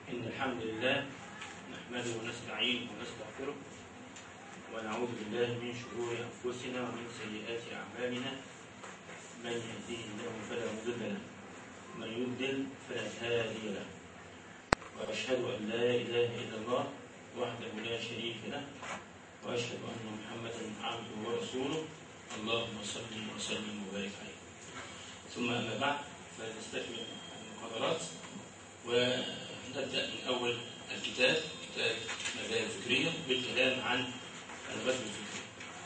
إن الحمد لله نحمده ونستعينه ونستغفره ونعوذ بالله من شرور أنفسنا ومن سيئات أعمالنا. من يهده الله فلا مضل له ومن يضلل فلا هادي له، وأشهد أن لا إله إلا الله وحده لا شريك له، وأشهد أن محمدا عبده ورسوله. اللهم صل وسلم وبارك عليه. ثم أما بعد، فنستكمل المحاضرات ونبدأ من أول الكتاب، كتاب مبادئ الفكرية، بالكلام عن الغزو الفكري.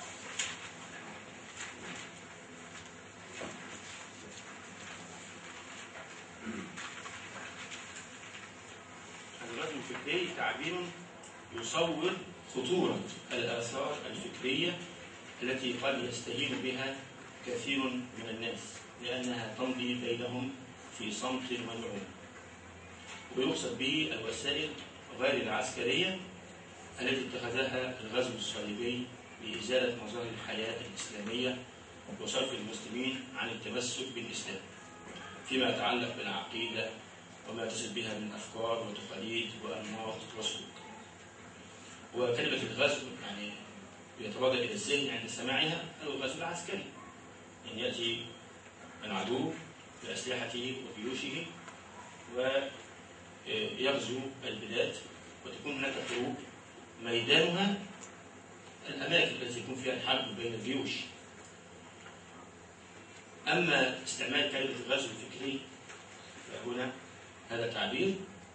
الغزو الفكري تعبير يصور خطورة الآثار الفكرية التي قد يستهين بها كثير من الناس لأنها تمضي بينهم في صمت ونعوم. ويقصد به الوسائل غير العسكرية التي اتخذها الغزو الصليبي لإزالة مظاهر الحياة الإسلامية وصرف المسلمين عن التمسك بالإسلام فيما يتعلق بالعقيدة وما يتصل بها من أفكار وتقاليد وأنماط وسلوك. وكلمة الغزو يعني يتبادر إلى الذهن عند سماعها هو الغزو العسكري، أن يأتي العدو بأسلحته وجيوشه ويغزو البلاد، وتكون هناك حروب ميدانها الأماكن التي يكون فيها الحرب بين الجيوش. أما استعمال كلمة الغزو الفكري فهنا هذا تعبير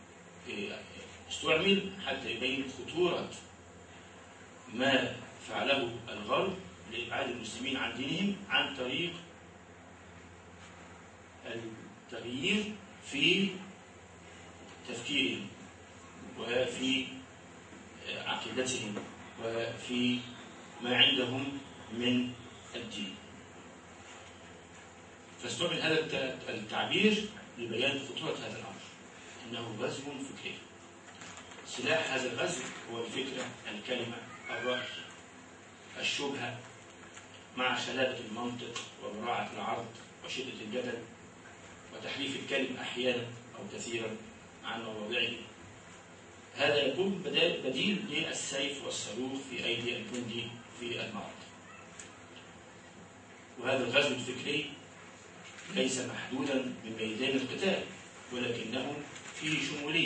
استعمل حتى يبين خطورة ما فعله الغرب لإبعاد المسلمين عن دينهم عن طريق التغيير في تفكيرهم وفي عقيدتهم وفي ما عندهم من الدين. فاستعمل هذا التعبير لبيان خطورة هذا الأمر، إنه غزو فكري. سلاح هذا الغزو هو الفكرة، الكلمة، الرأي، الشبهة، مع شلابة المنطق وبراعة العرض وشدة الجدل وتحريف الكلم أحيانا أو كثيرا عن مواضعه. هذا يكون بديل للسيف والصاروخ في أيدي الجندي في المعركة. وهذا الغزو الفكري ليس محدودا بميدان القتال، ولكنه فيه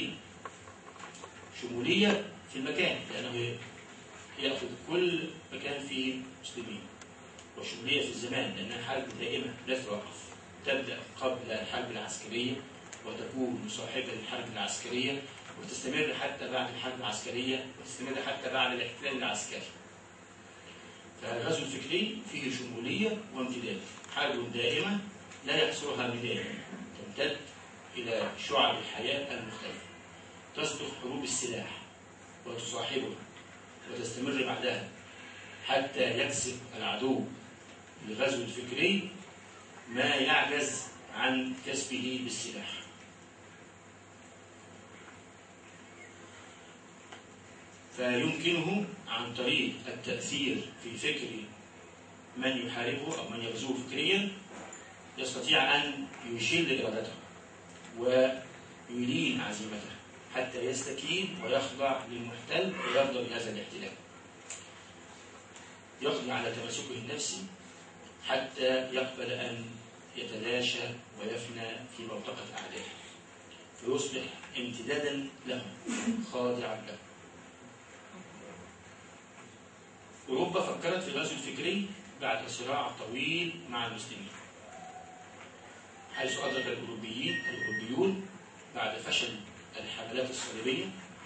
شمولية في المكان، لأنه يأخذ كل مكان فيه مسلمين، وشمولية في الزمان لأنها حرب دائمة لا تتوقف، تبدأ قبل الحرب العسكرية وتكون مصاحبة للحرب العسكرية وتستمر حتى بعد الحرب العسكرية وتستمر حتى بعد الاحتلال العسكري. فالغزو الفكري فيه شمولية وامتداد، حرب دائمة لا يحصرها ميدان، تمتد إلى شعب الحياة المختلفة، تصدق حروب السلاح وتصاحبها وتستمر بعدها حتى يكسب العدو بالغزو الفكري ما يعجز عن كسبه بالسلاح. فيمكنه عن طريق التأثير في فكر من يحاربه أو من يغزوه فكريا يستطيع أن يشل إرادته ويلين عزيمته حتى يستكين ويخضع للمحتل ويرضى بهذا الاحتلال، يقضي على تماسكه النفسي حتى يقبل أن يتلاشى ويفنى في منطقة أعدائه، فيصبح امتدادا لهم خاضعا لهم. أوروبا فكرت في الغزو الفكري بعد صراع طويل مع المسلمين، حيث أدرك الأوروبيون بعد فشل الحملات الصليبية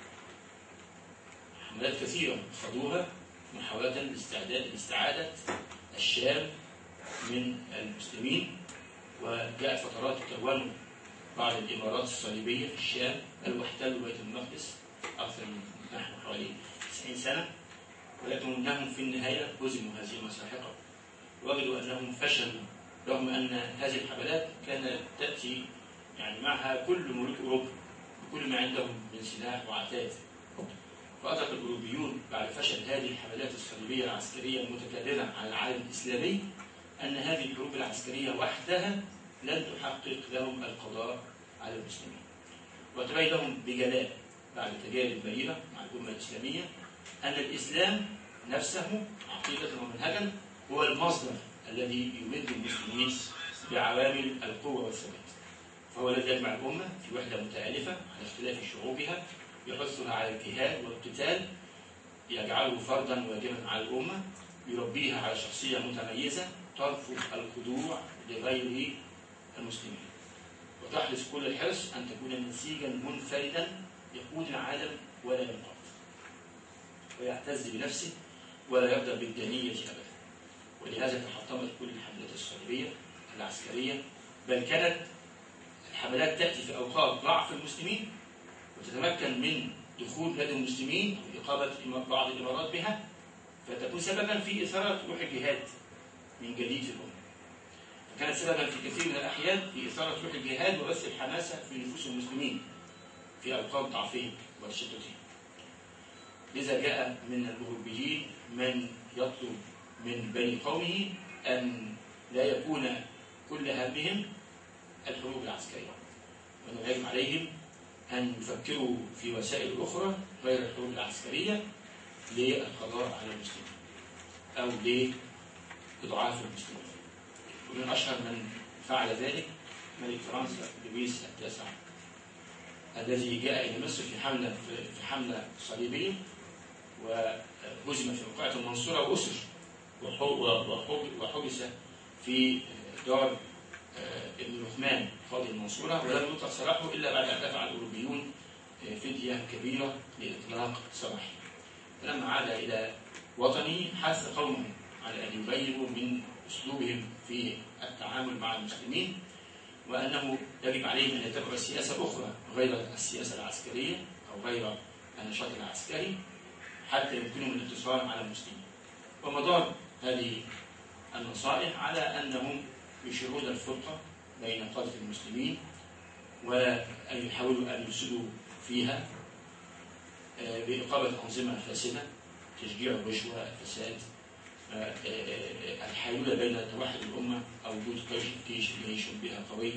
حملات كثيرة خاضوها محاولة لاستعادة الشام من المسلمين، وجاءت فترات تكون بعض الإمارات الصليبية في الشام بل واحتلوا بيت المقدس أكثر من نحو حوالي 90 سنة، ولكنهم في النهاية هزموا هزيمة ساحقة، وجدوا أنهم فشلوا رغم أن هذه الحملات كانت تأتي يعني معها كل ملوك أوروبا بكل ما عندهم من سلاح وعتاد. وأدرك الأوروبيون بعد فشل هذه الحملات الصليبية العسكرية المتكررة على العالم الإسلامي أن هذه الحروب العسكرية وحدها لن تحقق لهم القضاء على المسلمين. وتبين لهم بجلاء بعد تجارب بريئة مع الأمة الإسلامية أن الإسلام نفسه عقيدة ومنهجا هو المصدر الذي يمد المسلمين بعوامل القوة والثبات، فهو الذي يجمع الأمة في وحدة متآلفة على اختلاف شعوبها، يحثها على الجهاد والقتال، يجعله فرضا واجبا على الأمة، يربيها على شخصية متميزة ترفض الخضوع لغير المسلمين، وتحرص كل الحرص أن تكون نسيجا منفردا يقود العالم ولا ينقض، ويعتز بنفسه ولا يرضى بالدنية أبدا. ولهذا تحطمت كل الحملات الصليبية العسكرية، بل كانت الحملات تأتي في أوقات ضعف المسلمين وتتمكن من دخول بلاد المسلمين وإقامة بعض الإمارات بها، فتكون سببا في إثارة روح الجهاد من جديد في الأمة. فكانت سببا في كثير من الأحيان في إثارة روح الجهاد وبث الحماسة في نفوس المسلمين في أوقات ضعفهم وشدتهم. لذا جاء من الأوروبيين من يطلب من بني قومه أن لا يكون كل همهم الحروب العسكرية، وأنه يجب عليهم أن يفكروا في وسائل أخرى غير الحروب العسكرية للقضاء على المسلمين أو لإضعاف المسلمين. ومن أشهر من فعل ذلك ملك فرنسا لويس التاسع، الذي جاء إلى مصر في حملة صليبية وهزم في موقعة المنصورة وأسر وحبس في دار ابن عثمان قاضي المنصورة، ولم يطلق سراحه إلا بعد أن دفع الأوروبيون فدية كبيرة لإطلاق سراحه. فلما عاد إلى وطنه حث قومه على أن يغيروا من أسلوبهم في التعامل مع المسلمين، وأنه يجب عليهم أن يتبعوا سياسة أخرى غير السياسة العسكرية أو غير النشاط العسكري حتى يمكنهم الانتصار على المسلمين. ومدار هذه النصائح على أنهم يشيرون الفرقة بين قادة المسلمين وأن يحاولوا أن يفسدوا فيها بإقامة أنظمة فاسدة، تشجيع الرشوة، الفساد، الحيلولة بين توحد الأمة أو وجود جيش بها قوي.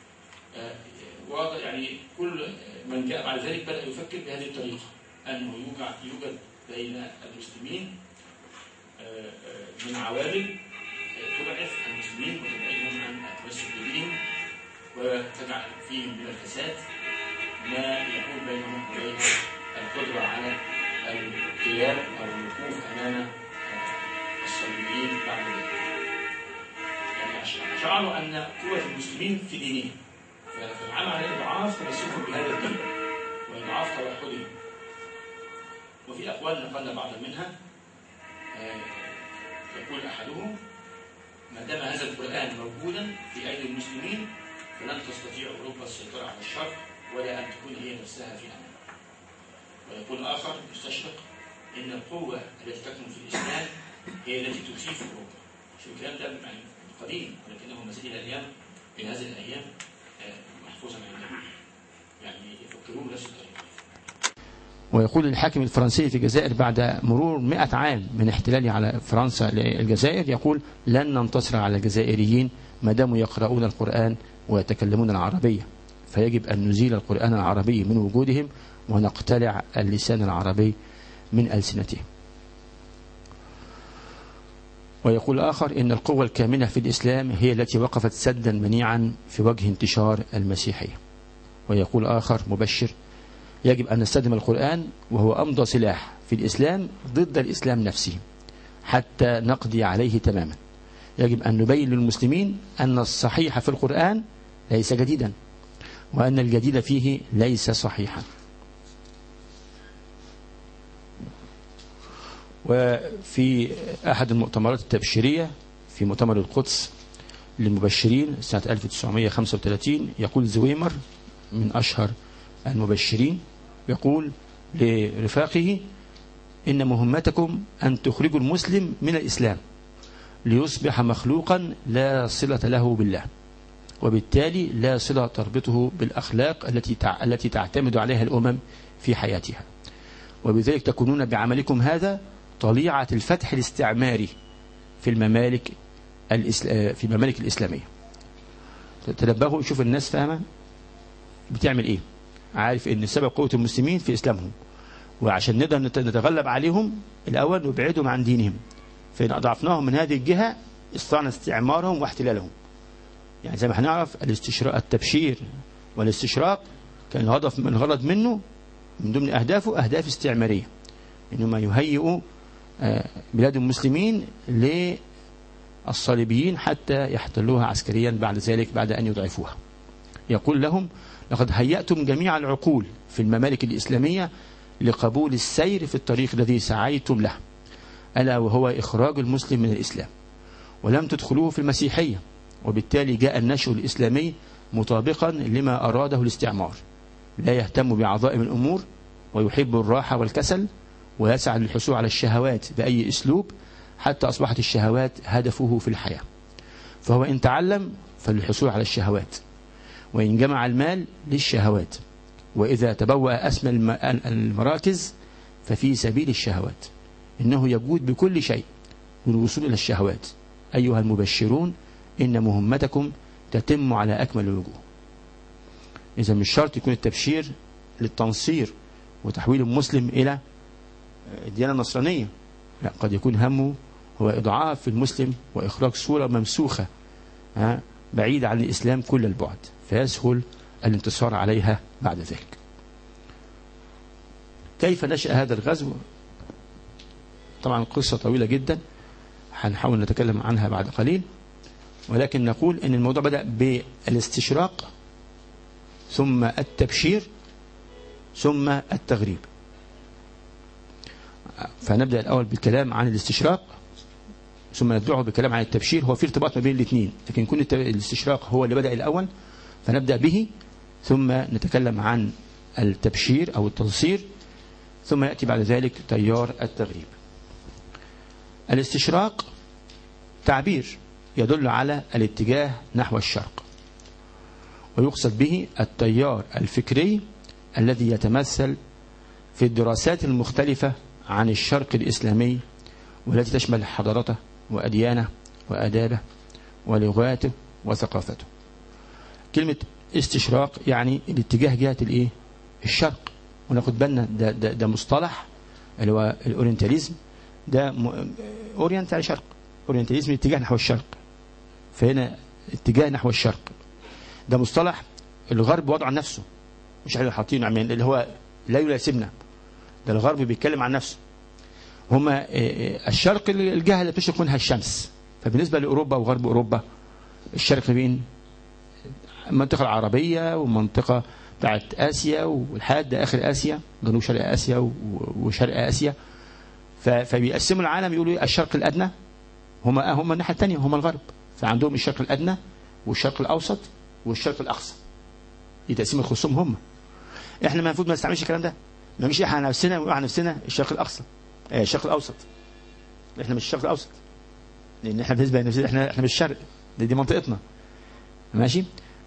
يعني كل من جاء بعد ذلك بدأ يفكر بهذه الطريقة، أنه يوجد بين المسلمين من عوامل تضعف المسلمين وتبعدهم عن التمسك بدينهم وتجعل فيهم من الفساد ما يكون بينهم وبين القدرة على القيام أو الوقوف أمام الصليبيين بعد ذلك. يعني شعروا أن قوة المسلمين في دينهم، فالعمل على إضعاف تمسكهم بهذا الدين وإضعاف توحدهم. وفي أقوال نقلنا بعضا منها يقول أحدهم: ما دام هذا القرآن موجودا في أيدي المسلمين فلن تستطيع أوروبا السيطرة على الشرق ولا أن تكون هي نفسها في أمان. ويقول آخر مستشرق: إن القوة التي تكمن في الإسلام هي التي تخيف أوروبا. شو الكلام ده يعني قديم، ولكنه ما زال إلى هذه الأيام محفوظا عندهم، يعني يفكرون بنفس الطريقة. ويقول الحاكم الفرنسي في الجزائر بعد مرور 100 عام من احتلاله على فرنسا للجزائر، يقول: لن ننتصر على الجزائريين ما داموا يقرؤون القرآن ويتكلمون العربية، فيجب أن نزيل القرآن العربي من وجودهم ونقتلع اللسان العربي من ألسنتهم. ويقول آخر: إن القوة الكامنة في الإسلام هي التي وقفت سدا منيعا في وجه انتشار المسيحية. ويقول آخر مبشر: يجب أن نستخدم القرآن وهو أمضى سلاح في الإسلام ضد الإسلام نفسه حتى نقضي عليه تماما. يجب أن نبين للمسلمين أن الصحيح في القرآن ليس جديدا، وأن الجديد فيه ليس صحيحا. وفي أحد المؤتمرات التبشيرية في مؤتمر القدس للمبشرين سنة 1935 يقول زويمر من أشهر المبشرين، يقول لرفاقه: إن مهمتكم أن تخرجوا المسلم من الإسلام ليصبح مخلوقا لا صلة له بالله، وبالتالي لا صلة تربطه بالأخلاق التي تعتمد عليها الأمم في حياتها، وبذلك تكونون بعملكم هذا طليعة الفتح الاستعماري في الممالك الإسلامية. تنبهوا، شوف الناس فاهمة بتعمل إيه. عارف ان سبب قوة المسلمين في اسلامهم، وعشان نقدر نتغلب عليهم الاول نبعدهم عن دينهم، فإن أضعفناهم من هذه الجهة استطعنا استعمارهم واحتلالهم. يعني زي ما هنعرف التبشير والاستشراق كان الغرض منه من ضمن أهدافه أهداف استعمارية، إنما يهيئوا بلاد المسلمين للصليبيين حتى يحتلوها عسكريا بعد ذلك بعد أن يضعفوها. يقول لهم: لقد هيأتم جميع العقول في الممالك الإسلامية لقبول السير في الطريق الذي سعيتم له، ألا وهو إخراج المسلم من الإسلام، ولم تدخلوه في المسيحية، وبالتالي جاء النشء الإسلامي مطابقا لما أراده الاستعمار، لا يهتم بعظائم الأمور ويحب الراحة والكسل، ويسعى للحصول على الشهوات بأي أسلوب حتى أصبحت الشهوات هدفه في الحياة. فهو إن تعلم فللحصول على الشهوات، وإن جمع المال للشهوات، وإذا تبوأ أسمى المراكز ففي سبيل الشهوات، إنه يجود بكل شيء للوصول إلى الشهوات. أيها المبشرون إن مهمتكم تتم على أكمل الوجوه. إذا مش شرط يكون التبشير للتنصير وتحويل المسلم إلى الديانة النصرانية، لا، قد يكون همه هو إضعاف المسلم وإخراج صورة ممسوخة بعيدة عن الإسلام كل البعد، فيسهل الانتصار عليها بعد ذلك. كيف نشأ هذا الغزو؟ طبعا قصة طويلة جدا هنحاول نتكلم عنها بعد قليل، ولكن نقول ان الموضوع بدأ بالاستشراق ثم التبشير ثم التغريب. فنبدأ الأول بالكلام عن الاستشراق ثم نتبعه بالكلام عن التبشير. هو في ارتباط ما بين الاثنين، لكن يكون الاستشراق هو اللي بدأ الأول فنبدأ به، ثم نتكلم عن التبشير أو التنصير، ثم يأتي بعد ذلك تيار التغريب. الاستشراق تعبير يدل على الاتجاه نحو الشرق، ويقصد به التيار الفكري الذي يتمثل في الدراسات المختلفة عن الشرق الإسلامي، والتي تشمل حضارته وأديانه وآدابه ولغاته وثقافته. كلمة استشراق يعني الاتجاه جهة الشرق، وناخد بالنا ده مصطلح اللي هو الأورينتاليزم، ده أورينت على شرق، أورينتاليزم اتجاه نحو الشرق، فهنا اتجاه نحو الشرق ده مصطلح الغرب وضع عن نفسه، مش احنا حاطينه اللي هو لا يناسبنا، ده الغرب بيتكلم عن نفسه. هما الشرق الجهة اللي بتشرق منها الشمس، فبالنسبة لأوروبا وغرب أوروبا الشرق بين المنطقة العربية ومنطقة بتاعت آسيا والحاد آخر آسيا، جنوب شرق آسيا وشرق آسيا، فبيقسموا العالم يقولوا الشرق الأدنى هم الناحية الثانية هم الغرب، فعندهم الشرق الأدنى والشرق الأوسط والشرق الأقصى، دي تقسيم الخصوم هم. احنا المفروض ما نستعملش الكلام ده، ما مش احنا نفسنا ونقول عن نفسنا الشرق الأقصى الشرق الأوسط، احنا مش الشرق الأوسط، لأن احنا بالنسبة لنفسنا احنا مش الشرق، دي منطقتنا ماشي.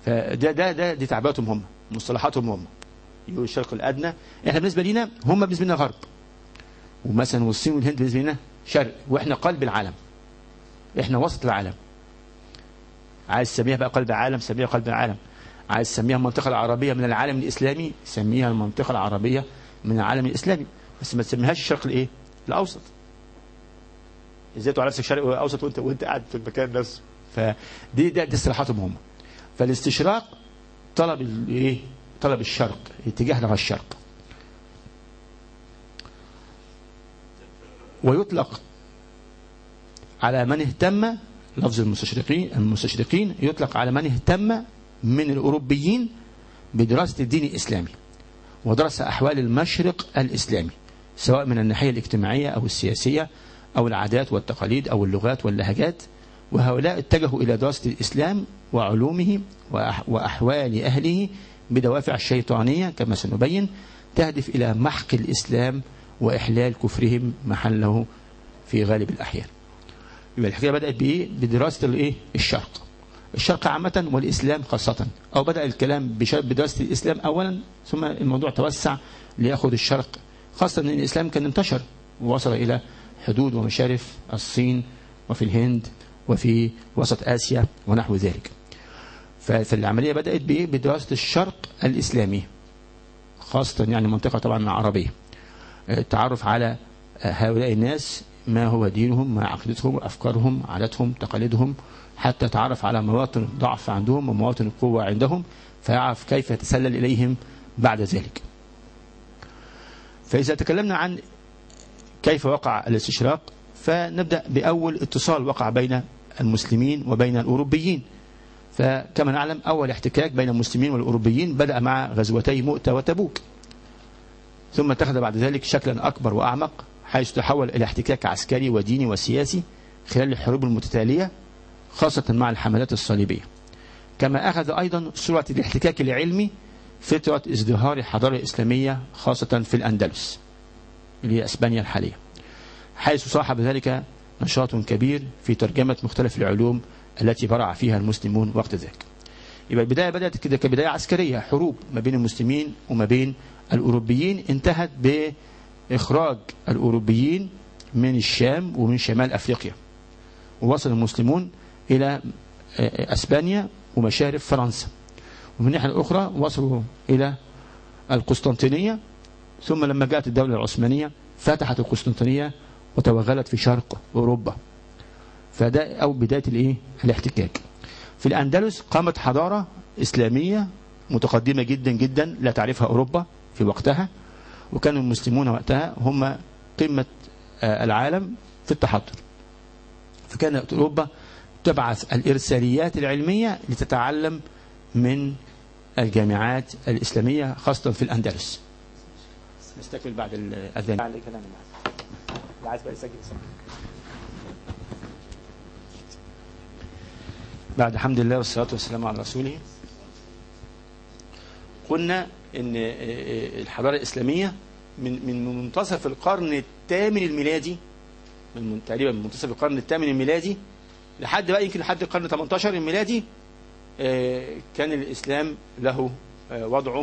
دي تعبيراتهم هم، مصطلحاتهم هم، يقولوا الشرق الأدنى، احنا بالنسبة لنا هم بالنسبة لنا غرب، ومثلا والصين والهند بالنسبة لنا شرق، واحنا قلب العالم، احنا وسط العالم. عايز تسميها بقى قلب العالم سميها قلب العالم، عايز تسميها المنطقة العربية من العالم الإسلامي سميها المنطقة العربية من العالم الإسلامي، بس ما تسميهاش الشرق الأوسط. ازاي تقول على نفسك شرق أوسط وانت قاعد في المكان نفسه؟ فدي اصطلاحاتهم هم. فالاستشراق طلب الشرق، اتجاه نحو الشرق، ويطلق على من اهتم، لفظ المستشرقين يطلق على من اهتم من الأوروبيين بدراسة الدين الإسلامي ودرس أحوال المشرق الإسلامي، سواء من الناحية الاجتماعية أو السياسية أو العادات والتقاليد أو اللغات واللهجات. وهؤلاء اتجهوا إلى دراسة الإسلام وعلومه وأحوال أهله بدوافع شيطانية كما سنبين، تهدف إلى محق الإسلام وإحلال كفرهم محله في غالب الأحيان. يبقى الحكاية بدأت بإيه؟ بدراسة الشرق عامة والإسلام خاصة، أو بدأ الكلام بدراسة الإسلام أولا، ثم الموضوع توسع ليأخذ الشرق، خاصة أن الإسلام كان انتشر ووصل إلى حدود ومشارف الصين وفي الهند وفي وسط آسيا ونحو ذلك. فالعملية بدأت بإيه؟ بدراسة الشرق الإسلامي، خاصة يعني منطقة طبعا عربية. التعرف على هؤلاء الناس، ما هو دينهم، ما عقيدتهم، أفكارهم، عاداتهم، تقاليدهم، حتى تعرف على مواطن الضعف عندهم ومواطن القوة عندهم، فيعرف كيف يتسلل إليهم بعد ذلك. فإذا تكلمنا عن كيف وقع الاستشراق، فنبدأ بأول اتصال وقع بين المسلمين وبين الأوروبيين. فكما نعلم أول احتكاك بين المسلمين والأوروبيين بدأ مع غزوتي مؤتة وتبوك، ثم اتخذ بعد ذلك شكلا أكبر وأعمق، حيث تحول إلى احتكاك عسكري وديني وسياسي خلال الحروب المتتالية، خاصة مع الحملات الصليبية. كما أخذ أيضا صورة الاحتكاك العلمي فترة ازدهار الحضارة الإسلامية، خاصة في الأندلس اللي هي أسبانيا الحالية، حيث صاحب ذلك نشاط كبير في ترجمة مختلف العلوم التي برع فيها المسلمون وقت ذلك. يبقى البداية بدأت كده كبداية عسكرية، حروب ما بين المسلمين وما بين الأوروبيين، انتهت بإخراج الأوروبيين من الشام ومن شمال أفريقيا، ووصل المسلمون إلى أسبانيا ومشارف فرنسا، ومن الناحية الأخرى وصلوا إلى القسطنطينية، ثم لما جاءت الدولة العثمانية فتحت القسطنطينية وتوغلت في شرق أوروبا. فده أو بداية الاحتكاك. في الأندلس قامت حضارة إسلامية متقدمة جدا جدا لا تعرفها أوروبا في وقتها، وكان المسلمون وقتها هم قمة العالم في التحضر. فكانت أوروبا تبعث الإرساليات العلمية لتتعلم من الجامعات الإسلامية، خاصة في الأندلس. نستكمل بعد الأذان. بعد الحمد لله والصلاة والسلام على رسوله، قلنا إن الحضارة الإسلامية من منتصف القرن الثامن الميلادي، تقريبا من منتصف القرن الثامن الميلادي لحد بقى يمكن لحد القرن 18 الميلادي، كان الإسلام له وضعه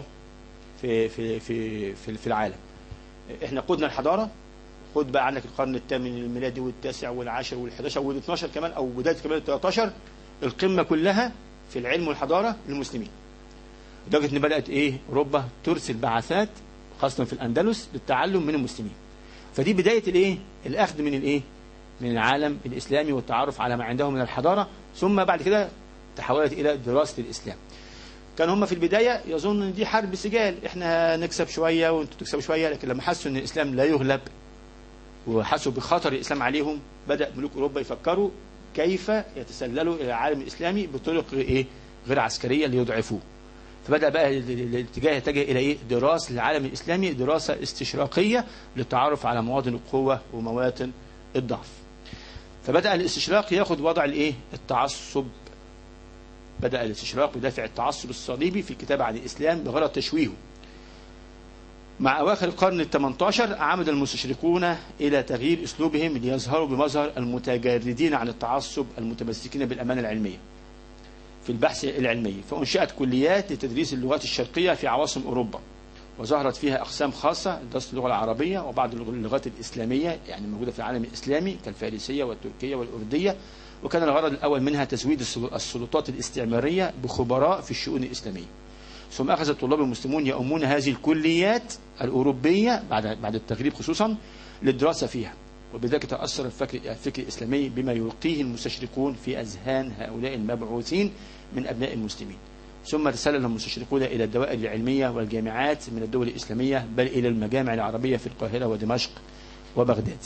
في العالم. احنا قدنا الحضارة، خد بقى عندك القرن الثامن الميلادي والتاسع والعاشر والحداشر والاتناشر كمان، او بداية كمان ال13، القمة كلها في العلم والحضارة للمسلمين، لدرجة ان بدأت اوروبا ترسل بعثات خاصة في الأندلس للتعلم من المسلمين. فدي بداية الأخذ من العالم الإسلامي والتعرف على ما عندهم من الحضارة، ثم بعد كده تحولت إلى دراسة الإسلام. كان هم في البداية يظن ان دي حرب سجال، احنا نكسب شوية وانتوا تكسبوا شوية، لكن لما حسوا ان الإسلام لا يغلب وحسوا بخطر الإسلام عليهم، بدأ ملوك أوروبا يفكروا كيف يتسللوا إلى العالم الإسلامي بطرق غير عسكرية ليضعفوه. فبدأ بقى الاتجاه يتجه إلى دراسة العالم الإسلامي، دراسة استشراقية للتعرف على مواطن القوة ومواطن الضعف. فبدأ الاستشراق ياخد وضع التعصب. بدأ الاستشراق بدافع التعصب الصليبي في الكتابة عن الإسلام بغرض تشويهه. مع أواخر القرن ال18 عمد المستشرقون إلى تغيير أسلوبهم ليظهروا بمظهر المتجردين عن التعصب المتمسكين بالأمانة العلمية في البحث العلمي. فأنشأت كليات لتدريس اللغات الشرقية في عواصم أوروبا، وظهرت فيها أقسام خاصة لدراسة اللغة العربية وبعض اللغات الإسلامية يعني موجودة في العالم الإسلامي كالفارسية والتركية والأردية. وكان الغرض الأول منها تزويد السلطات الاستعمارية بخبراء في الشؤون الإسلامية. ثم أخذ الطلاب المسلمون يؤمون هذه الكليات الأوروبية بعد التغريب خصوصا للدراسة فيها، وبذلك تأثر الفكر الإسلامي بما يلقيه المستشرقون في أذهان هؤلاء المبعوثين من أبناء المسلمين. ثم تسلل المستشرقون إلى الدوائر العلمية والجامعات من الدول الإسلامية، بل إلى المجامع العربية في القاهرة ودمشق وبغداد.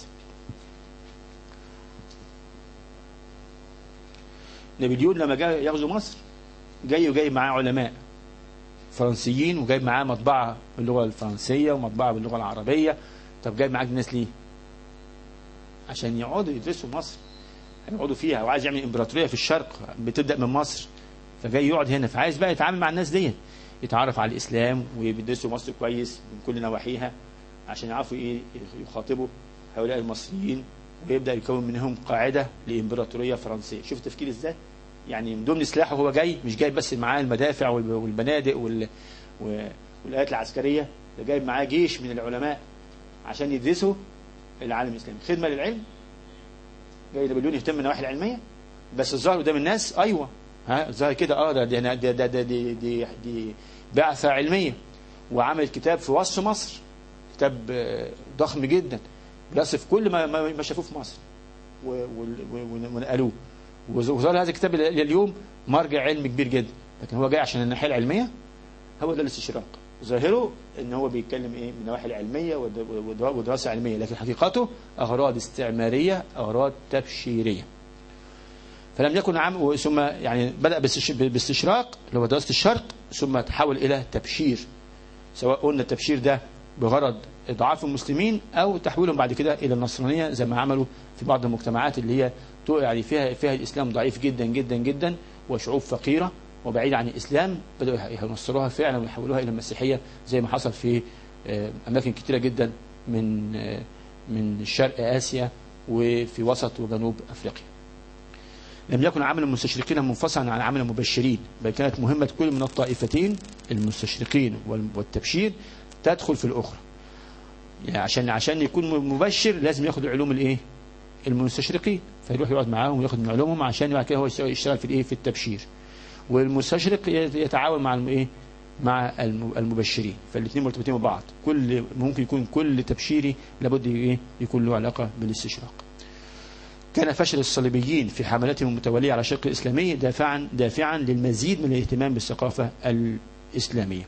نابليون لما جاء يغزو مصر جاي معاه علماء فرنسيين، وجايب معاه مطبعة باللغة الفرنسية ومطبعة باللغة العربية. طب جايب معاك الناس ليه؟ عشان يقعدوا يدرسوا مصر، يقعدوا فيها، وعايز يعمل إمبراطورية في الشرق بتبدأ من مصر، فجاي يقعد هنا، فعايز بقى يتعامل مع الناس دي، يتعرف على الإسلام ويدرسوا مصر كويس من كل نواحيها عشان يعرفوا يخاطبوا هؤلاء المصريين، ويبدأ يكون منهم قاعدة لإمبراطورية فرنسية. شوف التفكير إزاي؟ يعني من ضمن سلاحه هو مش جايب بس معاه المدافع والبنادق والآلات العسكرية، ده جايب معاه جيش من العلماء عشان يدرسوا العالم الإسلامي، خدمة للعلم. جاي نابليون يهتم بالنواحي العلمية، بس الظاهر قدام الناس أيوة الظاهر كده دي بعثة علمية. وعمل كتاب في وصف مصر، كتاب ضخم جدا بيصف كل ما شافوه في مصر ونقلوه، وظهر هذا الكتاب اليوم مرجع علمي كبير جدا. لكن هو جاي عشان الناحيه العلميه، هو ده الاستشراق. ظاهره ان هو بيتكلم ايه من النواحي العلميه ودراسه علميه، لكن حقيقته اغراض استعماريه، اغراض تبشيريه. فلم يكن ثم يعني بدأ باستشراق اللي هو دراسه الشرق، ثم تحول الى تبشير، سواء قلنا التبشير ده بغرض اضعاف المسلمين او تحويلهم بعد كده الى النصرانيه، زي ما عملوا في بعض المجتمعات اللي هي يعني فيها الاسلام ضعيف جدا جدا جدا، وشعوب فقيره وبعيده عن الاسلام، بداوا ينصروها فعلا ويحولوها الى المسيحيه، زي ما حصل في اماكن كثيره جدا من شرق اسيا وفي وسط وجنوب افريقيا. لم يكن عمل المستشرقين منفصلا عن عمل المبشرين، بل كانت مهمه كل من الطائفتين المستشرقين والتبشير تدخل في الاخرى. يعني عشان يكون مبشر لازم ياخد العلوم الايه المستشرقين، فيروح يقعد معاهم وياخد من علومهم عشان بعد كده هو يشتغل في الايه في التبشير. والمستشرق يتعاون مع الايه مع المبشرين، فالاثنين مرتبطين ببعض. ممكن يكون كل تبشيري لابد ايه يكون له علاقه بالاستشراق. كان فشل الصليبيين في حملاتهم المتواليه على الشرق الاسلامي دافعا للمزيد من الاهتمام بالثقافه الاسلاميه.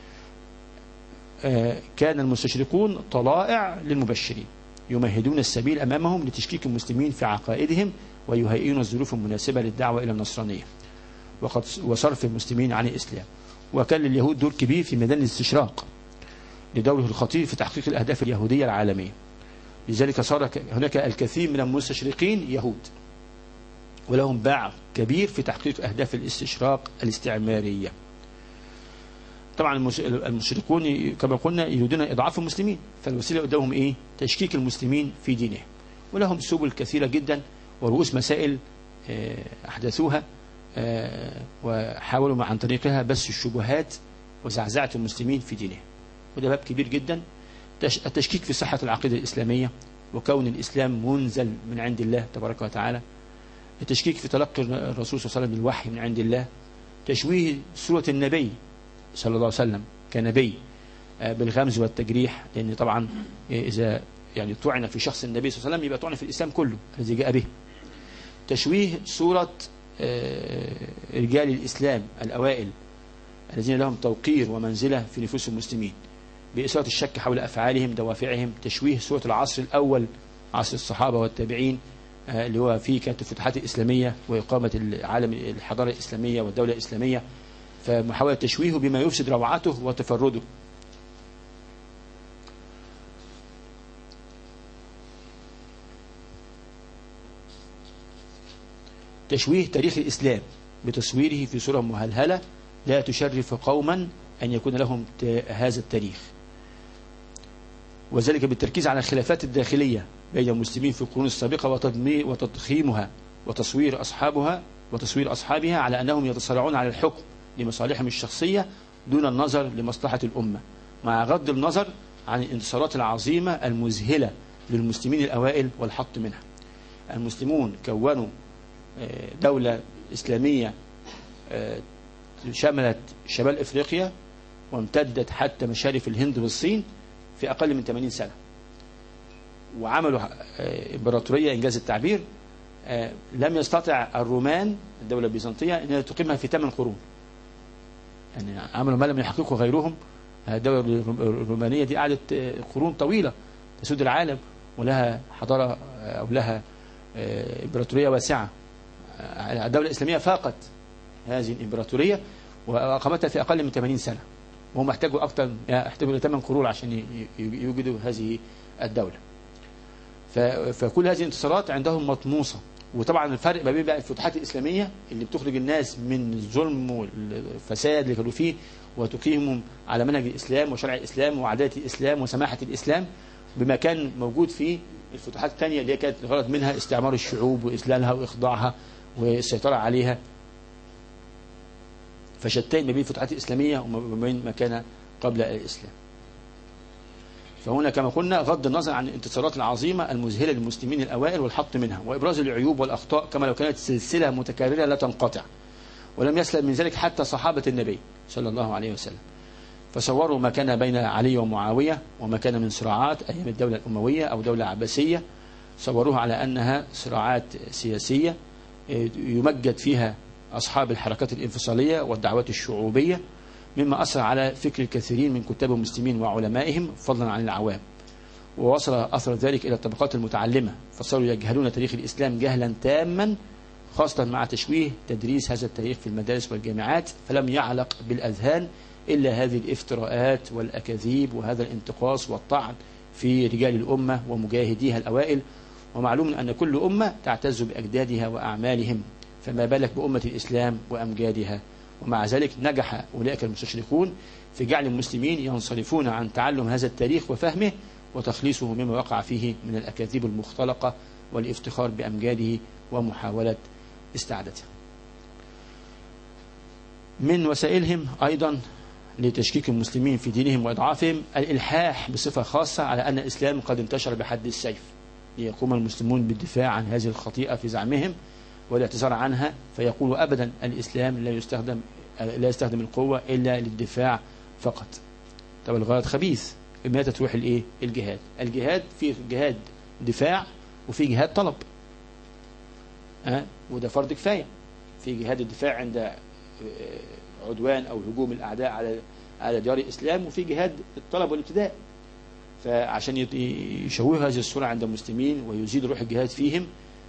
كان المستشرقون طلائع للمبشرين، يمهدون السبيل أمامهم لتشكيك المسلمين في عقائدهم، ويهيئون الظروف المناسبة للدعوة إلى النصرانية وصرف المسلمين عن الإسلام. وكان لليهود دور كبير في ميدان الاستشراق لدوره الخطير في تحقيق الأهداف اليهودية العالمية. لذلك صار هناك الكثير من المستشرقين يهود، ولهم باع كبير في تحقيق أهداف الاستشراق الاستعمارية. طبعا المشركون كما قلنا يريدون إضعاف المسلمين، فالوسيلة قدامهم إيه؟ تشكيك المسلمين في دينهم، ولهم سبل كثيرة جدا ورؤوس مسائل أحدثوها وحاولوا عن طريقها بس الشبهات وزعزعة المسلمين في دينهم، وده باب كبير جدا. التشكيك في صحة العقيدة الإسلامية وكون الإسلام منزل من عند الله تبارك وتعالى، التشكيك في تلقي الرسول صلى الله عليه وسلم الوحي من عند الله، تشويه صورة النبي صلى الله عليه وسلم كنبي بالغمز والتجريح، لأن طبعا إذا يعني طعن في شخص النبي صلى الله عليه وسلم يبقى طعن في الإسلام كله الذي جاء به. تشويه صورة رجال الإسلام الأوائل الذين لهم توقير ومنزلة في نفوس المسلمين بإثارة الشك حول أفعالهم دوافعهم. تشويه صورة العصر الأول عصر الصحابة والتابعين اللي هو فيه كانت الفتوحات الإسلامية وإقامة العالم الحضارة الإسلامية والدولة الإسلامية، فمحاولة تشويهه بما يفسد روعته وتفرده. تشويه تاريخ الإسلام بتصويره في صورة مهلهلة لا تشرف قوما أن يكون لهم هذا التاريخ، وذلك بالتركيز على الخلافات الداخلية بين المسلمين في القرون السابقة وتضخيمها وتصوير أصحابها على أنهم يتصارعون على الحكم لمصالحهم الشخصية دون النظر لمصلحة الأمة، مع غض النظر عن الانتصارات العظيمة المذهلة للمسلمين الأوائل والحط منها. المسلمون كونوا دولة إسلامية شملت شمال إفريقيا وامتدت حتى مشارف الهند والصين في أقل من 80 سنة، وعملوا إمبراطورية إنجاز التعبير لم يستطع الرومان الدولة البيزنطية أن تقيمها في 8 قرون، يعني عملوا ما لم يحققه غيرهم. الدولة الرومانية دي قعدت قرون طويلة تسود العالم ولها حضارة أو لها إمبراطورية واسعة. الدولة الإسلامية فاقت هذه الإمبراطورية وأقامتها في أقل من 80 سنة، وهم احتاجوا إلى 8 قرون عشان يوجدوا هذه الدولة. فكل هذه الانتصارات عندهم مطموسة. وطبعا الفرق ما بين بقى الفتوحات الإسلامية اللي بتخرج الناس من الظلم والفساد اللي كانوا فيه وتقيمهم على منهج الإسلام وشرع الإسلام وعدالة الإسلام وسماحة الإسلام، بما كان موجود في الفتوحات الثانية اللي كانت الغرض منها استعمار الشعوب وإذلالها وإخضاعها والسيطرة عليها. فشتان ما بين الفتوحات الإسلامية وما بين ما كان قبل الإسلام. فهنا كما قلنا غض النظر عن الانتصارات العظيمة المذهلة للمسلمين الأوائل والحط منها، وإبراز العيوب والأخطاء كما لو كانت سلسلة متكررة لا تنقطع، ولم يسلم من ذلك حتى صحابة النبي صلى الله عليه وسلم. فصوروا ما كان بين علي ومعاوية وما كان من صراعات أيام الدولة الأموية أو دولة عباسية، صوروها على أنها صراعات سياسية يمجد فيها أصحاب الحركات الانفصالية والدعوات الشعوبية، مما أثر على فكر الكثيرين من كتاب المسلمين وعلمائهم فضلا عن العوام، ووصل أثر ذلك إلى الطبقات المتعلمة، فصاروا يجهلون تاريخ الإسلام جهلا تاما، خاصة مع تشويه تدريس هذا التاريخ في المدارس والجامعات، فلم يعلق بالأذهان إلا هذه الافتراءات والأكاذيب وهذا الانتقاص والطعن في رجال الأمة ومجاهديها الأوائل. ومعلوم أن كل أمة تعتز بأجدادها وأعمالهم، فما بالك بأمة الإسلام وأمجادها. ومع ذلك نجح أولئك المستشرقون في جعل المسلمين ينصرفون عن تعلم هذا التاريخ وفهمه وتخليصه مما وقع فيه من الأكاذيب المختلقة والافتخار بأمجاده ومحاولة استعادته. من وسائلهم أيضا لتشكيك المسلمين في دينهم وإضعافهم الإلحاح بصفة خاصة على أن الإسلام قد انتشر بحد السيف، ليقوم المسلمون بالدفاع عن هذه الخطيئة في زعمهم والاعتذار عنها، فيقول أبدا الإسلام لا يستخدم القوة إلا للدفاع فقط. طب الغرض خبيث، متى تروح الإيه؟ الجهاد. الجهاد في جهاد دفاع وفي جهاد طلب، وده فرض كفاية. في جهاد الدفاع عند عدوان أو هجوم الأعداء على ديار الإسلام، وفي جهاد الطلب والابتداء. فعشان يشوهوا هذه الصورة عند المسلمين ويزيد روح الجهاد فيهم،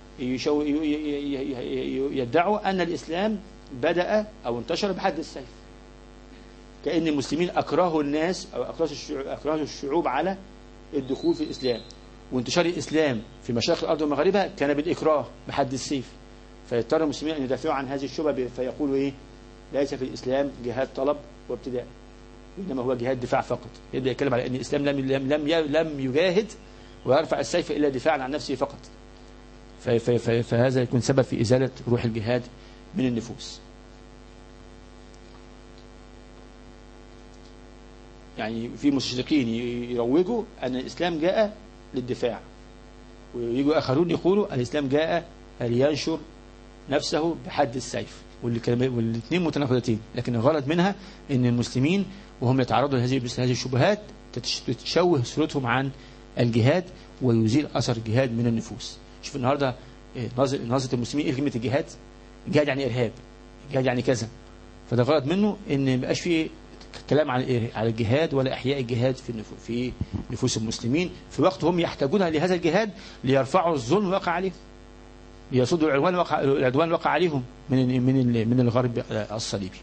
يدعوا أن الإسلام بدأ أو انتشر بحد السيف، كأن المسلمين أكرهوا الناس أو أكرهوا الشعوب على الدخول في الإسلام، وانتشار الإسلام في مشارق الأرض ومغاربها كان بالإكراه بحد السيف. فيضطر المسلمين أن يدافعوا عن هذه الشبهة، فيقولوا إيه؟ ليس في الإسلام جهاد طلب وابتداء، إنما هو جهاد دفاع فقط. يبدأ يتكلم على أن الإسلام لم يجاهد ويرفع السيف إلا دفاعا عن نفسه فقط. فهذا يكون سبب في إزالة روح الجهاد من النفوس. يعني في مستشرقين يروجوا أن الإسلام جاء للدفاع، ويجوا آخرون يقولوا الإسلام جاء لينشر نفسه بحد السيف، والاثنين متناقضتين. لكن الغرض منها أن المسلمين وهم يتعرضوا لهذه الشبهات تتشوه صورتهم عن الجهاد ويزيل أثر الجهاد من النفوس. شوف النهاردة نظرة المسلمين إيه كلمة الجهاد؟ الجهاد يعني إرهاب، الجهاد يعني كذا. فده غرض منه أن ما يبقاش فيه كلام على الجهاد ولا إحياء الجهاد في نفوس المسلمين في وقت هم يحتاجون لهذا الجهاد ليرفعوا الظلم وقع عليهم، ليصدوا العدوان وقع عليهم من الغرب الصليبي.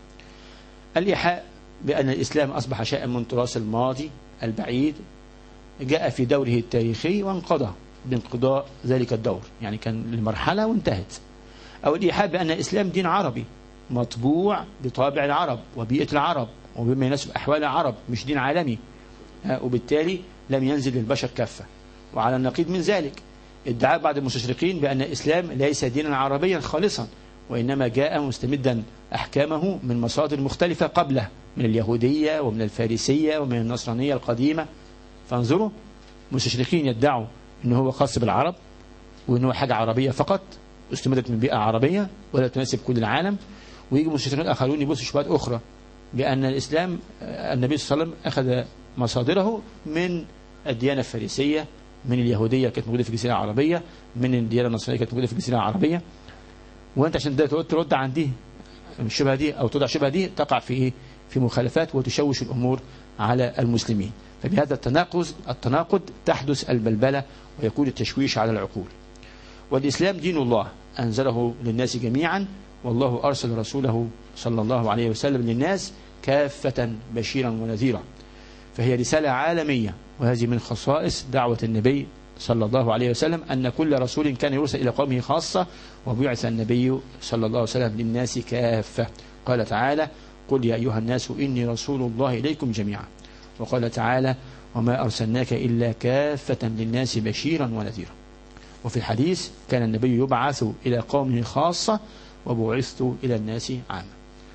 الإيحاء بأن الإسلام أصبح شيئا من تراث الماضي البعيد جاء في دوره التاريخي وانقضى بانقضاء ذلك الدور، يعني كان لمرحلة وانتهت. أو الإيحاء بأن الإسلام دين عربي مطبوع بطابع العرب وبيئة العرب وبما يناسب أحوال العرب، مش دين عالمي، وبالتالي لم ينزل للبشر كافة. وعلى النقيض من ذلك ادعاء بعض المستشرقين بأن الإسلام ليس دينا عربيا خالصا، وإنما جاء مستمدا أحكامه من مصادر مختلفة قبله، من اليهودية ومن الفارسية ومن النصرانية القديمة. فانظروا، مستشرقين يدعوا أنه هو خاص بالعرب وأنه حاجة عربية فقط استمدت من بيئة عربية ولا تناسب كل العالم، ويجي مستشرقين آخرون يبصوا شبهات أخرى بأن الإسلام النبي صلى الله عليه وسلم أخذ مصادره من الديانة الفارسية، من اليهودية كانت موجودة في الجزيرة العربية، من الديانة النصرانية كانت موجودة في الجزيرة العربية. وأنت عشان ترد عن دي الشبهة دي أو تضع الشبهة دي تقع في مخالفات وتشوش الأمور على المسلمين. فبهذا التناقض تحدث البلبلة ويكون التشويش على العقول. والإسلام دين الله أنزله للناس جميعا، والله أرسل رسوله صلى الله عليه وسلم للناس كافة بشيرا ونذيرا، فهي رسالة عالمية. وهذه من خصائص دعوة النبي صلى الله عليه وسلم أن كل رسول كان يرسل إلى قومه خاصة، وبعث النبي صلى الله عليه وسلم للناس كافة. قال تعالى: قل يا أيها الناس إني رسول الله إليكم جميعا. وقال تعالى: وما أرسلناك إلا كافة للناس بشيرا ونذيرا. وفي الحديث: كان النبي يبعث إلى قومه خاصة وبعثت إلى الناس عامة.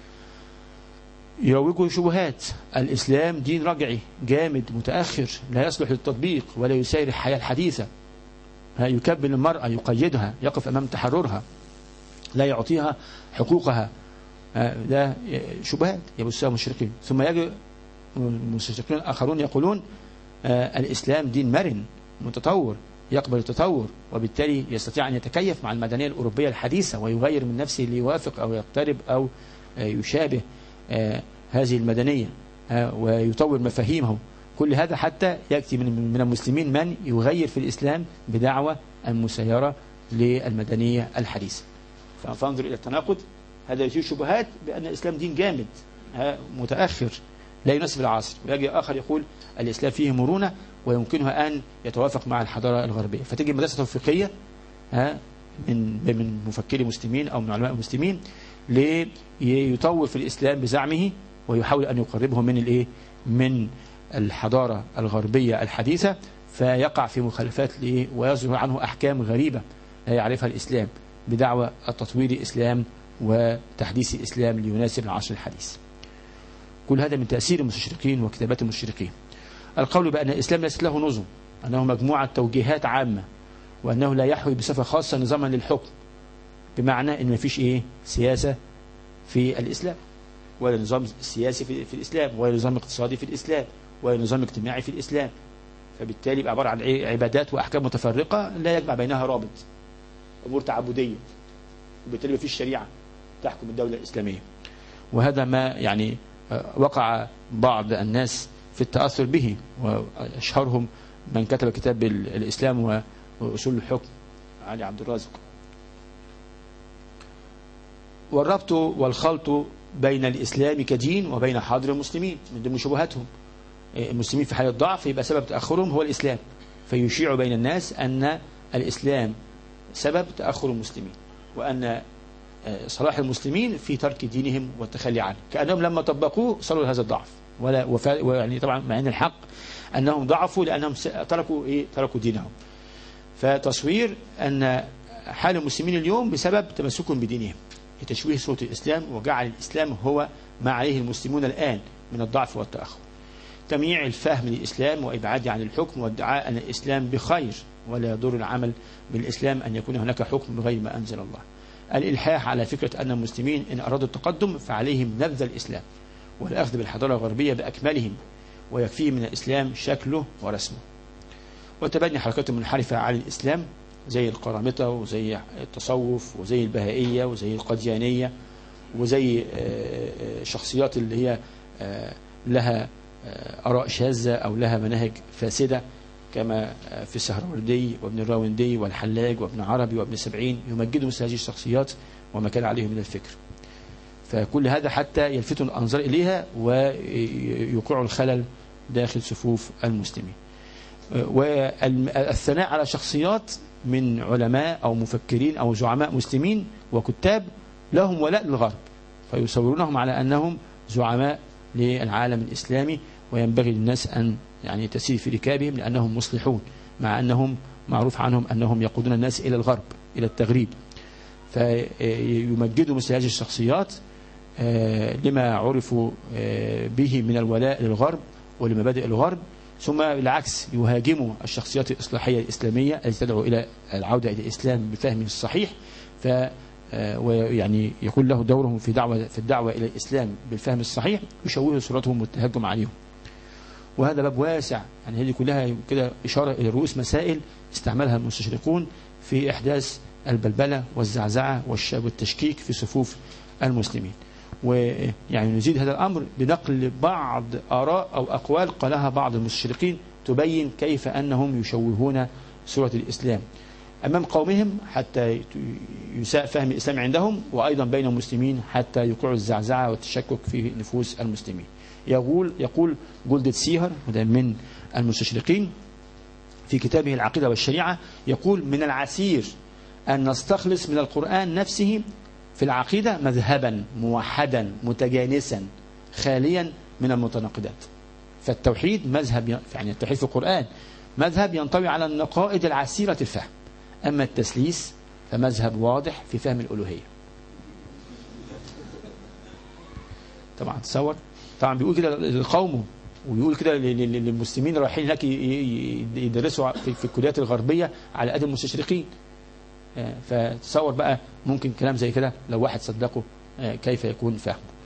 يروجوا شبهات الإسلام دين رجعي جامد متأخر لا يصلح للتطبيق ولا يسير الحياة الحديثة، يكبل المرأة، يقيدها، يقف أمام تحررها، لا يعطيها حقوقها. ده شبهات يبثها المشركين. ثم يجي مستشرقين آخرون يقولون الإسلام دين مرن متطور يقبل التطور، وبالتالي يستطيع أن يتكيف مع المدنية الأوروبية الحديثة ويغير من نفسه ليوافق أو يقترب أو يشابه هذه المدنية ويطور مفاهيمه. كل هذا حتى يأتي من المسلمين من يغير في الإسلام بدعوة المسيرة للمدنية الحديثة. فانظر إلى التناقض، هذا يثير شبهات بأن الإسلام دين جامد متأخر لا يناسب العصر، ويجي آخر يقول الإسلام فيه مرونة ويمكنها أن يتوافق مع الحضارة الغربية. فتجي مدرسة توفيقية من مفكري مسلمين أو من علماء مسلمين ليطور في الإسلام بزعمه ويحاول أن يقربه من الحضارة الغربية الحديثة، فيقع في مخالفات ويصدر عنه أحكام غريبة لا يعرفها الإسلام بدعوى التطوير الإسلام وتحديث الإسلام ليناسب العصر الحديث. كل هذا من تأثير المستشرقين وكتابات المستشرقين. القول بأن الإسلام ليس له نظم، أنه مجموعة توجيهات عامة، وأنه لا يحوي بصفة خاصة نظاما للحكم، بمعنى أن ما فيش سياسة في الإسلام، ولا نظام سياسي في الإسلام، ولا نظام اقتصادي في الإسلام، ولا نظام اجتماعي في الإسلام. فبالتالي يبقى عبارة عن عبادات وأحكام متفرقة لا يجمع بينها رابط، أمور تعبدية، وبالتالي ما فيش شريعة تحكم الدولة الإسلامية. وهذا ما وقع بعض الناس في التأثر به، وأشهرهم من كتب كتاب الإسلام وأصول الحكم علي عبد الرازق. والربط والخلط بين الإسلام كدين وبين حاضر المسلمين من ضمن شبهاتهم. المسلمين في حالة ضعف يبقى سبب تأخرهم هو الإسلام، فيشيع بين الناس أن الإسلام سبب تأخر المسلمين، وأن صلاح المسلمين في ترك دينهم والتخلي عنه، كأنهم لما طبقوه صلوا لهذا الضعف. ويعني طبعا مع أن الحق أنهم ضعفوا لأنهم تركوا دينهم. فتصوير أن حال المسلمين اليوم بسبب تمسكهم بدينهم لتشويه صورة الإسلام، وجعل الإسلام هو ما عليه المسلمون الآن من الضعف والتأخر. تمييع الفهم للإسلام وإبعاده عن الحكم، وادعاء أن الإسلام بخير ولا يضر العمل بالإسلام أن يكون هناك حكم بغير ما أنزل الله. الإلحاح على فكرة أن المسلمين إن أرادوا التقدم فعليهم نبذ الإسلام والأخذ بالحضارة الغربية بأكملهم، ويكفيه من الإسلام شكله ورسمه. وتبني حركات منحرفة عن الإسلام زي القرامطة وزي التصوف وزي البهائية وزي القديانية وزي شخصيات اللي هي لها آراء شاذة أو لها مناهج فاسدة، كما في السهروردي وابن الراوندي والحلاج وابن عربي وابن سبعين، يمجدوا مثل هذه الشخصيات وما كان عليهم من الفكر. فكل هذا حتى يلفتوا الأنظار إليها ويوقعوا الخلل داخل صفوف المسلمين. والثناء على شخصيات من علماء أو مفكرين أو زعماء مسلمين وكتاب لهم ولاء للغرب، فيصورونهم على أنهم زعماء للعالم الإسلامي، وينبغي للناس أن تسير في ركابهم لأنهم مصلحون، مع أنهم معروف عنهم أنهم يقودون الناس إلى الغرب إلى التغريب. فيمجدوا مثل هذه الشخصيات لما عرفوا به من الولاء للغرب ولمبادئ الغرب، ثم بالعكس يهاجموا الشخصيات الإصلاحية الإسلامية التي تدعو إلى العودة إلى الإسلام بفهمه الصحيح، ويعني يكون له دورهم في الدعوة إلى الإسلام بالفهم الصحيح، يشوهوا صورتهم والتهجم عليهم. وهذا باب واسع، هذه كلها كده إشارة إلى رؤوس مسائل استعملها المستشرقون في إحداث البلبلة والزعزعة والتشكيك في صفوف المسلمين. نزيد هذا الأمر بنقل بعض آراء أو أقوال قالها بعض المستشرقين تبين كيف أنهم يشوهون صورة الإسلام أمام قومهم حتى يساء فهم الإسلام عندهم، وأيضا بين المسلمين حتى يوقعوا الزعزعة والتشكك في نفوس المسلمين. يقول جولدت سيهر وده من المستشرقين في كتابه العقيدة والشريعة، يقول: من العسير أن نستخلص من القرآن نفسه في العقيدة مذهبا موحدا متجانسا خاليا من المتناقضات. فالتوحيد مذهب، التوحيد في القرآن مذهب ينطوي على النقائض العسيرة الفهم، أما التسليس فمذهب واضح في فهم الألوهية. طبعا تصور، طبعا بيقول كده لقومه ويقول كده للمسلمين رايحين هناك يدرسوا في الكليات الغربية على أيدي المستشرقين. فتصور بقى ممكن كلام زي كده لو واحد صدقه كيف يكون فهمه.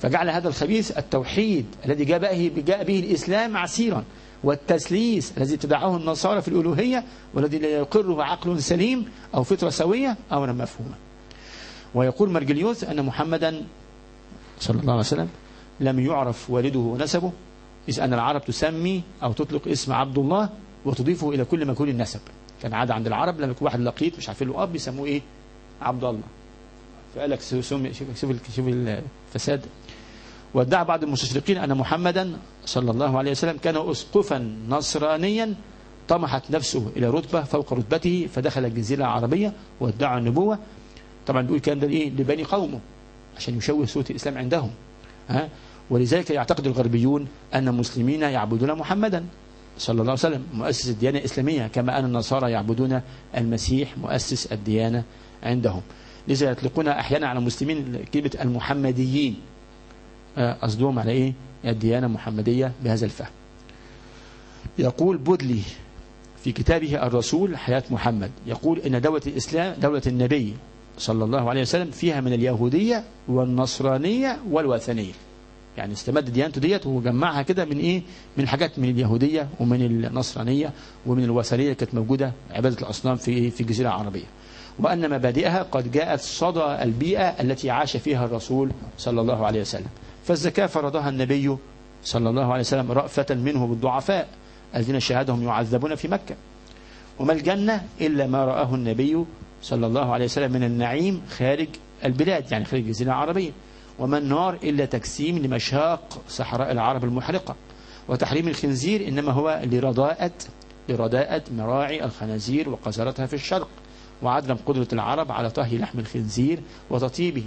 فجعل هذا الخبيث التوحيد الذي جاء به الإسلام عسيرا، والتثليث الذي ابتدعه النصارى في الألوهية والذي لا يقره عقل سليم أو فطرة سوية أمرا مفهوما. ويقول مرجليوس أن محمدا صلى الله عليه وسلم لم يعرف والده ونسبه، إذ أن العرب تسمي أو تطلق اسم عبد الله وتضيفه إلى كل مجهول النسب. كان عادة عند العرب لما يكون واحد لقيط مش عارفين له أب يسموه إيه؟ عبد الله. فقال لك شوف الفساد. وادعى بعض المستشرقين أن محمدا صلى الله عليه وسلم كان أسقفا نصرانيا طمحت نفسه إلى رتبة فوق رتبته فدخل الجزيرة العربية وادعى النبوة. طبعا بيقول كان ده إيه؟ لبني قومه عشان يشوه صورة الإسلام عندهم. ولذلك يعتقد الغربيون أن المسلمين يعبدون محمدا صلى الله عليه وسلم مؤسس الديانة الإسلامية، كما أن النصارى يعبدون المسيح مؤسس الديانة عندهم. لذا يطلقون أحيانا على المسلمين كلمة المحمديين، قصدهم على إيه؟ الديانة المحمدية بهذا الفهم. يقول بودلي في كتابه الرسول حياة محمد، يقول إن دولة الإسلام دولة النبي صلى الله عليه وسلم فيها من اليهودية والنصرانية والوثنية. يعني استمد ديانته ديت وجمعها كده من إيه؟ من حاجات من اليهودية ومن النصرانية ومن الوثنية كانت موجودة عبادة الأصنام في الجزيرة العربية. وأن مبادئها قد جاءت صدى البيئة التي عاش فيها الرسول صلى الله عليه وسلم. فالزكاة فرضها النبي صلى الله عليه وسلم رأفة منه بالضعفاء الذين شاهدهم يعذبون في مكة. وما الجنة إلا ما رآه النبي صلى الله عليه وسلم من النعيم خارج البلاد، يعني خارج الجزيرة العربية. وما النار إلا تجسيم لمشاق صحراء العرب المحرقة. وتحريم الخنزير إنما هو لرداءة مراعي الخنازير وقذرتها في الشرق، وعدم قدرة العرب على طهي لحم الخنزير وتطيبه.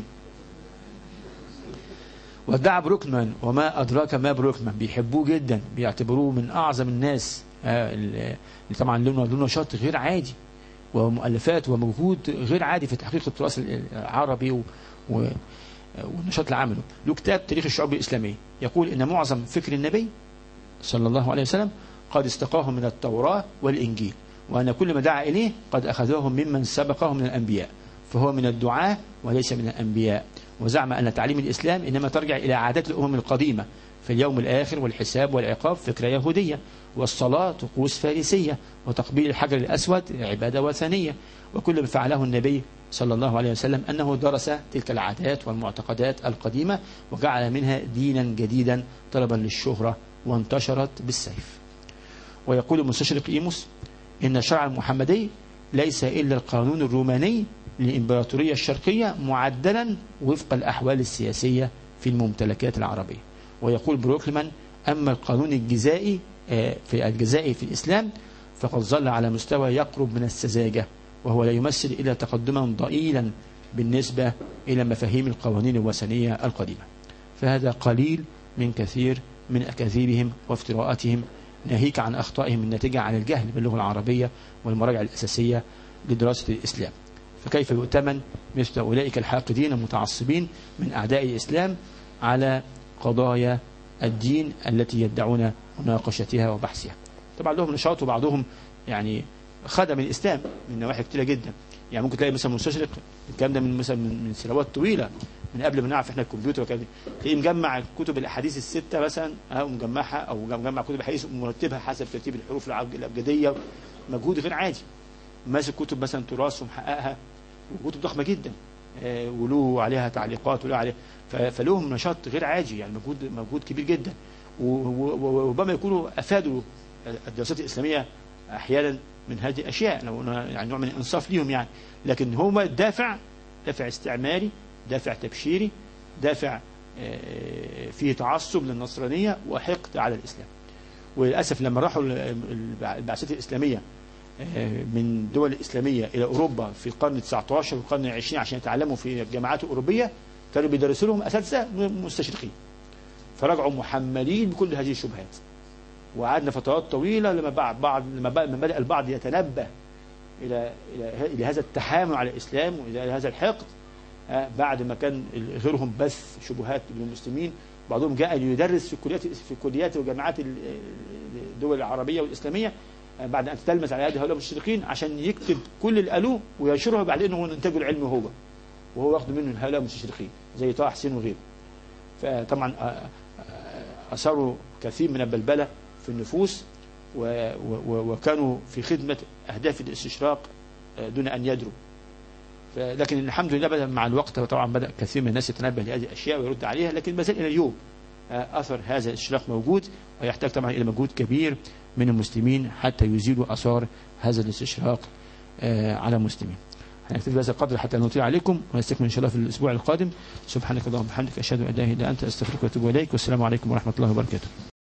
وادعى بروكمان، وما أدراك ما بروكمان، بيحبوه جدا، بيعتبروه من أعظم الناس اللي طبعا له نشاط غير عادي ومؤلفات ومجهود غير عادي في تحقيق التراث العربي والنشاط اللي عمله. له كتاب تاريخ الشعوب الإسلامية، يقول إن معظم فكر النبي صلى الله عليه وسلم قد استقاه من التوراة والإنجيل، وأن كل ما دعا إليه قد أخذوه ممن سبقه من الأنبياء، فهو من الدعاة وليس من الأنبياء. وزعم أن تعليم الإسلام إنما ترجع إلى عادات الأمم القديمة، في اليوم الآخر والحساب والعقاب فكرة يهودية، والصلاة طقوس فارسية، وتقبيل الحجر الأسود عبادة وثنية. وكل ما فعله النبي صلى الله عليه وسلم أنه درس تلك العادات والمعتقدات القديمة وجعل منها دينا جديدا طلبا للشهرة وانتشرت بالسيف. ويقول المستشرق إيموس إن الشرع المحمدي ليس إلا القانون الروماني للإمبراطورية الشرقية معدلا وفق الأحوال السياسية في الممتلكات العربية. ويقول بروكلمان أما القانون الجزائي في الإسلام فقد ظل على مستوى يقرب من السذاجة، وهو لا يمثل إلا تقدما ضئيلا بالنسبة إلى مفاهيم القوانين الوثنية القديمة. فهذا قليل من كثير من أكاذيبهم وافتراءاتهم، ناهيك عن أخطائهم الناتجة عن الجهل باللغة العربية والمراجع الأساسية لدراسة الإسلام. فكيف يؤتمن مثل أولئك الحاقدين المتعصبين من أعداء الإسلام على قضايا الدين التي يدعون مناقشتها وبحثها؟ طبعا لهم نشاط، وبعضهم يعني خدم الإسلام من نواحي كتيرة جدا. يعني ممكن تلاقي مثلا مستشرق الكلام ده من سنوات طويلة، من قبل ما نعرف احنا الكمبيوتر وكده، تلاقيه مجمع كتب الأحاديث الستة مثلا ومجمعها، أو مجمع كتب الحديث ومرتبها حسب ترتيب الحروف الأبجدية، مجهود غير عادي. ماسك كتب مثلا تراث ومحققها، وكتب ضخمة جدا وله عليها تعليقات وله عليها، فلهم نشاط غير عادي، يعني مجهود كبير جدا. وربما يكونوا أفادوا الدراسات الإسلامية أحيانا من هذه الأشياء، لو يعني نوع من الإنصاف ليهم يعني. لكن هو دافع استعماري، دافع تبشيري، دافع فيه تعصب للنصرانية وحقد على الإسلام. وللأسف لما راحوا البعثات الإسلامية من دول الإسلامية إلى أوروبا في القرن 19 والقرن 20 عشان يتعلموا في الجامعات الأوروبية، كانوا بيدرسوا لهم أساتذة مستشرقين، فرجعوا محملين بكل هذه الشبهات. وقعدنا فترات طويلة لما بدأ البعض يتنبه إلى هذا التحامل على الإسلام وإلى هذا الحقد، بعد ما كان غيرهم بث شبهات للمسلمين. بعضهم جاء ليدرس في كليات وجامعات الدول العربية والإسلامية بعد أن تتلمذ على يد هؤلاء المشركين، عشان يكتب كل اللي قالوه وينشره بعد إنه هو إنتاجه العلمي، وهو واخده منه هؤلاء المستشرقين زي طه حسين وغيره. فطبعا أثاروا كثير من البلبلة في النفوس، وكانوا في خدمة أهداف الاستشراق دون أن يدروا. لكن الحمد لله بدأ مع الوقت، وطبعا بدأ كثير من الناس يتنبه لهذه الأشياء ويرد عليها، لكن ما زال إلى اليوم أثر هذا الاستشراق موجود، ويحتاج طبعا إلى مجهود كبير من المسلمين حتى يزيلوا آثار هذا الاستشراق على المسلمين. هنكتفي بهذا القدر حتى نطيع عليكم، ونستكمل إن شاء الله في الأسبوع القادم. سبحانك اللهم وبحمدك، أشهد أن لا إله إلا أنت، أستغفرك وأتوب إليك، والسلام عليكم ورحمة الله وبركاته.